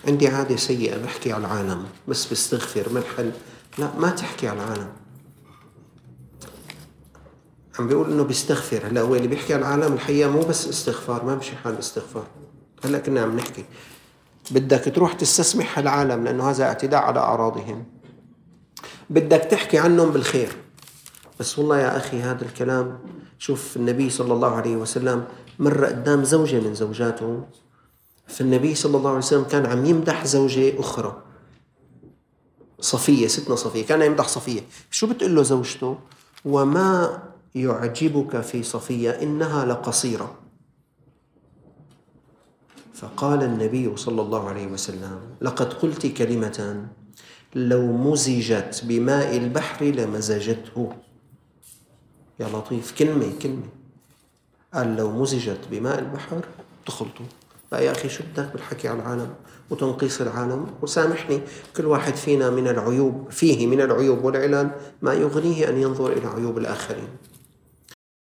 عندي عادة سيئة بحكي على العالم بس بستغفر منحل. لا، ما تحكي على العالم. عم بيقول إنه بيستغفر. هلا هو اللي بيحكي على العالم الحقيقة مو بس استغفار، ما بشي حال استغفار. هلا كنا عم نحكي بدك تروح تستسمح العالم لأنه هذا اعتداء على أعراضهم، بدك تحكي عنهم بالخير. بس والله يا أخي هذا الكلام، شوف النبي صلى الله عليه وسلم مر قدام زوجة من زوجاته، فالنبي صلى الله عليه وسلم كان عم يمدح زوجة أخرى، صفية، ستنا صفية، كان يمدح صفية. شو بتقول له زوجته؟ وما يعجبك في صفية إنها لقصيرة. فقال النبي صلى الله عليه وسلم لقد قلت كلمة لو مزجت بماء البحر لمزجته. يا لطيف، كلمة كلمة، قال لو مزجت بماء البحر تخلطه. يا أخي شو بدك بالحكي على العالم وتنقيص العالم؟ وسامحني، كل واحد فينا من العيوب فيه من العيوب والعلل ما يغنيه أن ينظر إلى عيوب الآخرين.